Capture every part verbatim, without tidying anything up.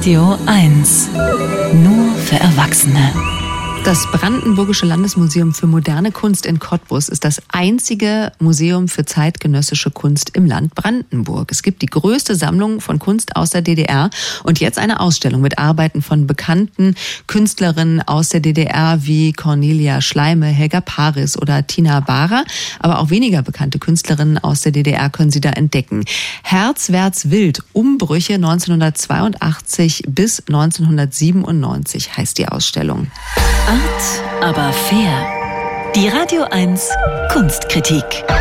Radio eins. Nur für Erwachsene. Das Brandenburgische Landesmuseum für moderne Kunst in Cottbus ist das einzige Museum für zeitgenössische Kunst im Land Brandenburg. Es gibt die größte Sammlung von Kunst aus der D D R und jetzt eine Ausstellung mit Arbeiten von bekannten Künstlerinnen aus der D D R wie Cornelia Schleime, Helga Paris oder Tina Bara. Aber auch weniger bekannte Künstlerinnen aus der D D R können Sie da entdecken. Herzwärts wild, Umbrüche neunzehnhundertzweiundachtzig bis neunzehnhundertsiebenundneunzig heißt die Ausstellung. Art, aber fair. Die Radio eins Kunstkritik.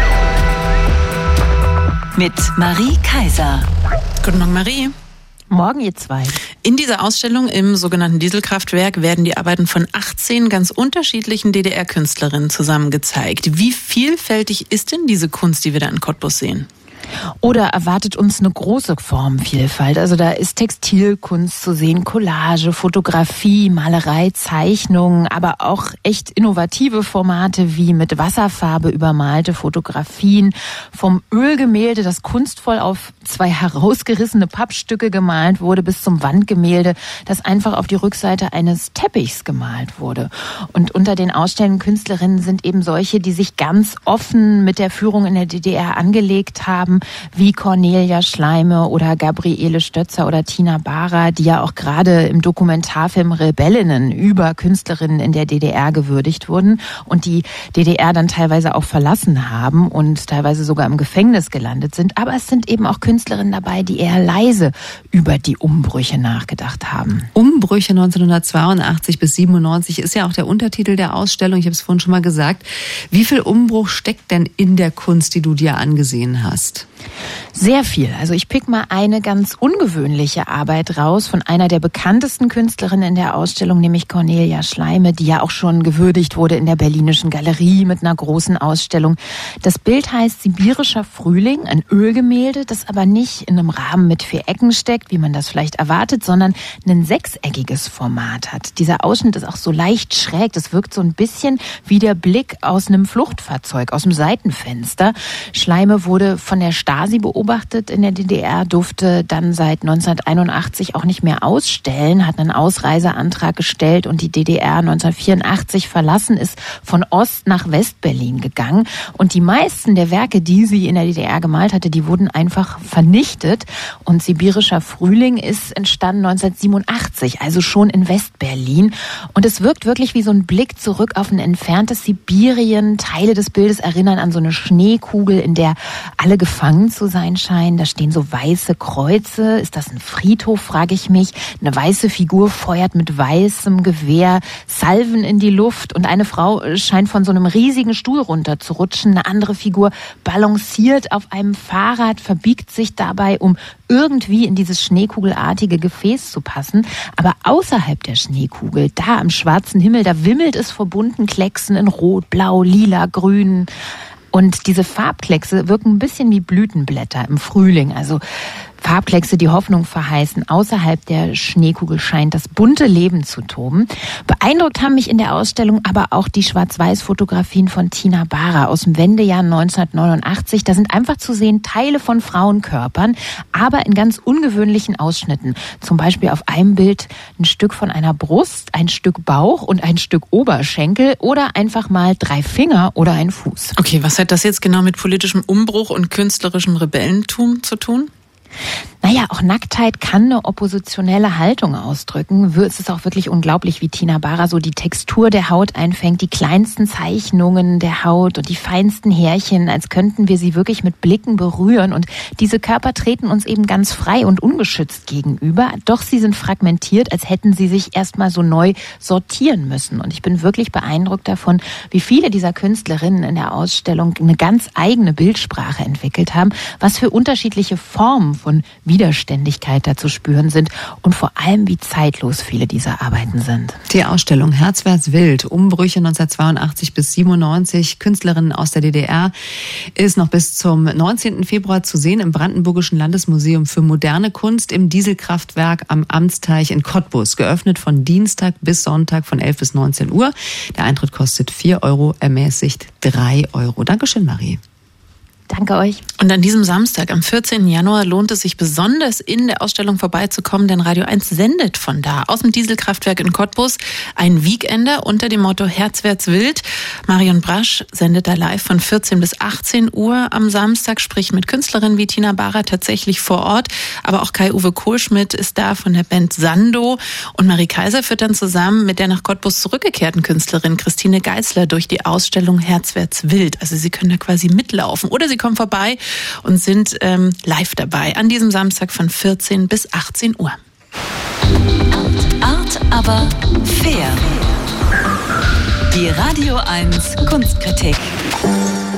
Mit Marie Kaiser. Guten Morgen, Marie. Morgen, ihr zwei. In dieser Ausstellung im sogenannten Dieselkraftwerk werden die Arbeiten von achtzehn ganz unterschiedlichen D D R-Künstlerinnen zusammen gezeigt. Wie vielfältig ist denn diese Kunst, die wir da in Cottbus sehen? Oder erwartet uns eine große Formvielfalt? Also da ist Textilkunst zu sehen, Collage, Fotografie, Malerei, Zeichnungen, aber auch echt innovative Formate wie mit Wasserfarbe übermalte Fotografien, vom Ölgemälde, das kunstvoll auf zwei herausgerissene Pappstücke gemalt wurde, bis zum Wandgemälde, das einfach auf die Rückseite eines Teppichs gemalt wurde. Und unter den ausstellenden Künstlerinnen sind eben solche, die sich ganz offen mit der Führung in der D D R angelegt haben, wie Cornelia Schleime oder Gabriele Stötzer oder Tina Bara, die ja auch gerade im Dokumentarfilm Rebellinnen über Künstlerinnen in der D D R gewürdigt wurden und die D D R dann teilweise auch verlassen haben und teilweise sogar im Gefängnis gelandet sind. Aber es sind eben auch Künstlerinnen dabei, die eher leise über die Umbrüche nachgedacht haben. Umbrüche neunzehnhundertzweiundachtzig bis siebenundneunzig ist ja auch der Untertitel der Ausstellung. Ich habe es vorhin schon mal gesagt. Wie viel Umbruch steckt denn in der Kunst, die du dir angesehen hast? Sehr viel. Also ich pick mal eine ganz ungewöhnliche Arbeit raus von einer der bekanntesten Künstlerinnen in der Ausstellung, nämlich Cornelia Schleime, die ja auch schon gewürdigt wurde in der Berlinischen Galerie mit einer großen Ausstellung. Das Bild heißt Sibirischer Frühling, ein Ölgemälde, das aber nicht in einem Rahmen mit vier Ecken steckt, wie man das vielleicht erwartet, sondern ein sechseckiges Format hat. Dieser Ausschnitt ist auch so leicht schräg. Das wirkt so ein bisschen wie der Blick aus einem Fluchtfahrzeug, aus dem Seitenfenster. Schleime wurde von der Stasi beobachtet in der D D R, durfte dann seit neunzehnhunderteinundachtzig auch nicht mehr ausstellen, hat einen Ausreiseantrag gestellt und die D D R neunzehnhundertvierundachtzig verlassen, ist von Ost nach West-Berlin gegangen. Und die meisten der Werke, die sie in der D D R gemalt hatte, die wurden einfach vernichtet. Und Sibirischer Frühling ist entstanden neunzehnhundertsiebenundachtzig, also schon in West-Berlin. Und es wirkt wirklich wie so ein Blick zurück auf ein entferntes Sibirien. Teile des Bildes erinnern an so eine Schneekugel, in der alle gefangen zu sein scheinen. Da stehen so weiße Kreuze. Ist das ein Friedhof, frage ich mich. Eine weiße Figur feuert mit weißem Gewehr Salven in die Luft und eine Frau scheint von so einem riesigen Stuhl runter zu rutschen. Eine andere Figur balanciert auf einem Fahrrad, verbiegt sich dabei, um irgendwie in dieses schneekugelartige Gefäß zu passen. Aber außerhalb der Schneekugel, da am schwarzen Himmel, da wimmelt es vor bunten Klecksen in Rot, Blau, Lila, Grün. Und diese Farbkleckse wirken ein bisschen wie Blütenblätter im Frühling. Also Farbkleckse, die Hoffnung verheißen. Außerhalb der Schneekugel scheint das bunte Leben zu toben. Beeindruckt haben mich in der Ausstellung aber auch die Schwarz-Weiß-Fotografien von Tina Bara aus dem Wendejahr neunzehnhundertneunundachtzig. Da sind einfach zu sehen Teile von Frauenkörpern, aber in ganz ungewöhnlichen Ausschnitten. Zum Beispiel auf einem Bild ein Stück von einer Brust, ein Stück Bauch und ein Stück Oberschenkel oder einfach mal drei Finger oder ein Fuß. Okay, was hat das jetzt genau mit politischem Umbruch und künstlerischem Rebellentum zu tun? Naja, auch Nacktheit kann eine oppositionelle Haltung ausdrücken. Es ist auch wirklich unglaublich, wie Tina Bara so die Textur der Haut einfängt, die kleinsten Zeichnungen der Haut und die feinsten Härchen, als könnten wir sie wirklich mit Blicken berühren. Und diese Körper treten uns eben ganz frei und ungeschützt gegenüber. Doch sie sind fragmentiert, als hätten sie sich erstmal so neu sortieren müssen. Und ich bin wirklich beeindruckt davon, wie viele dieser Künstlerinnen in der Ausstellung eine ganz eigene Bildsprache entwickelt haben, was für unterschiedliche Formen von Widerständigkeit da zu spüren sind und vor allem, wie zeitlos viele dieser Arbeiten sind. Die Ausstellung Herzwärts wild, Umbrüche neunzehnhundertzweiundachtzig bis siebenundneunzig, Künstlerinnen aus der D D R, ist noch bis zum neunzehnten Februar zu sehen im Brandenburgischen Landesmuseum für moderne Kunst im Dieselkraftwerk am Amtsteich in Cottbus. Geöffnet von Dienstag bis Sonntag von elf bis neunzehn Uhr. Der Eintritt kostet vier Euro, ermäßigt drei Euro. Dankeschön, Marie. Danke euch. Und an diesem Samstag, am vierzehnten Januar, lohnt es sich besonders, in der Ausstellung vorbeizukommen, denn Radio eins sendet von da, aus dem Dieselkraftwerk in Cottbus, ein Weekender unter dem Motto Herzwärts wild. Marion Brasch sendet da live von vierzehn bis achtzehn Uhr am Samstag, spricht mit Künstlerinnen wie Tina Barrer tatsächlich vor Ort, aber auch Kai-Uwe Kohlschmidt ist da von der Band Sando und Marie Kaiser führt dann zusammen mit der nach Cottbus zurückgekehrten Künstlerin Christine Geißler durch die Ausstellung Herzwärts wild. Also Sie können da quasi mitlaufen oder Sie kommen vorbei und sind ähm, live dabei an diesem Samstag von vierzehn bis achtzehn Uhr. Art, aber fair. Die Radio eins Kunstkritik.